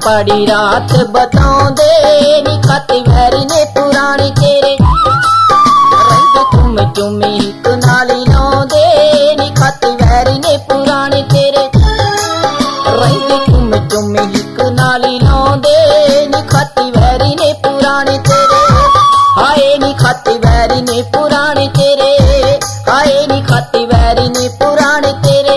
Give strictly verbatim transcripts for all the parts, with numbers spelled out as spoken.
पड़ी रात बताओ नी खाती वैरी ने पुरानी तेरे रंग तुम चुमी हिक नाली लाउंदे नी खाती वैरी ने पुरानी तेरे रंग तुम चुमी हिक नाली लाउंदे नी खाती वैरी ने पुरानी तेरे हाय नी खाती वैरी ने पुरानी तेरे हाय नी खाती वैरी ने पुरानी तेरे।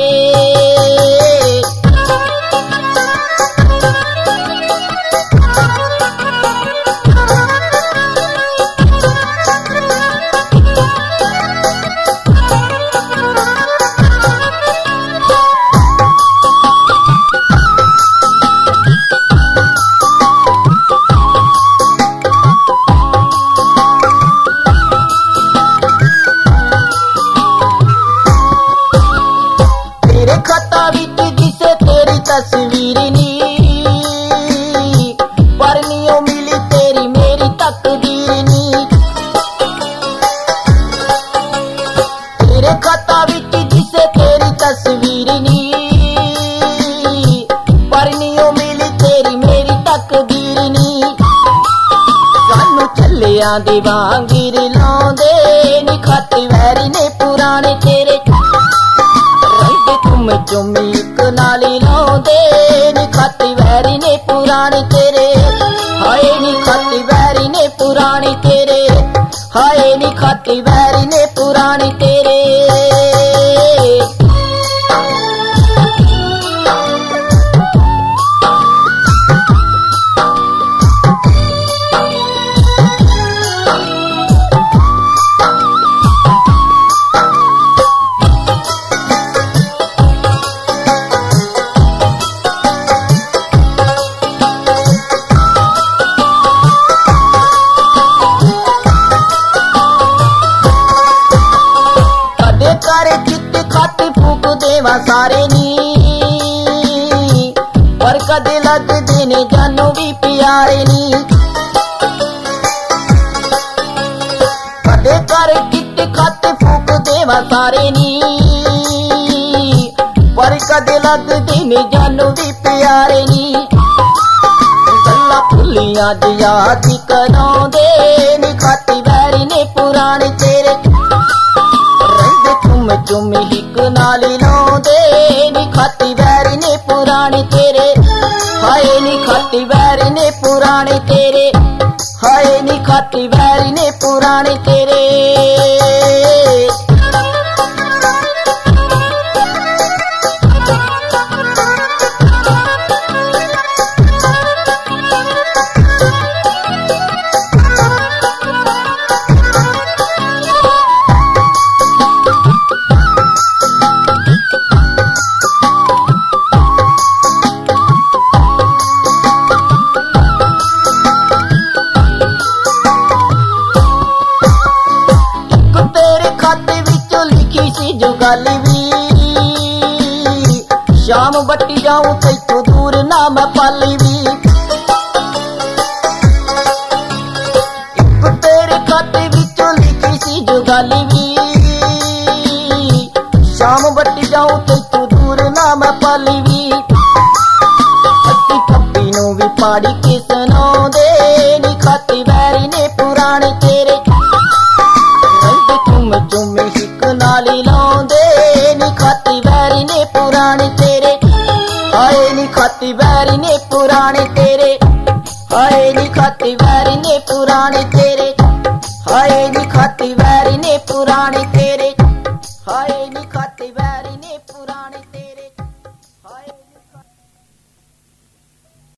तस्वीर नी परनियों मिली तेरी मेरी तकदीर नी तेरे खाता विच जिसे तेरी तस्वीर नी परनियों मिली तेरी मेरी तकदीर नी सानू चलिया दी वांगिर लाउंदे नी खाती वैरी ने पुराने तेरे रंग तुम चुमी इक नाली लाउंदे नी खाती वैरी ने पुरानी तेरे हाय नी खाती वैरी ने पुरानी तेरे हाय नी खाती वैरी ने पुरानी तेरे। देवा सारे नी पर कदे लग देने जानो भी प्यारे नी कदे कर किट खत फूक देवा सारे नी पर कदे लग देने जानो भी प्यारे नी गल्ला फुलियां दी याद कराउंदे नी खाती वैरी ने पुराने तेरे रंग तुम चुमी हिक नाली लाउंदे नी खाती वैरी ने पुरानी तेरे हाय नी खाती वैरी ने पुरानी तेरे हाय नी खाती वैरी ने पुरानी तेरे। जुगाली भी शाम बट्टी जाऊं तैतू दूर ना मैं पाली भी एक तेरे खाते विचों लिखी सी जुगाली भी शाम बट्टी जाऊं तैतू दूर ना मैं पाली भी अति पप्पी नू भी पाड़ी के सुनाउंदे नी खाती वैरी ने पुराने तेरे रंग तुम चुमी हिक नाली लाउंदे नी खाती वैरी ने पुराने तेरे हाय नी खाती वैरी ने पुराने तेरे हाय नी खाती वैरी ने पुराने तेरे हाय नी खाती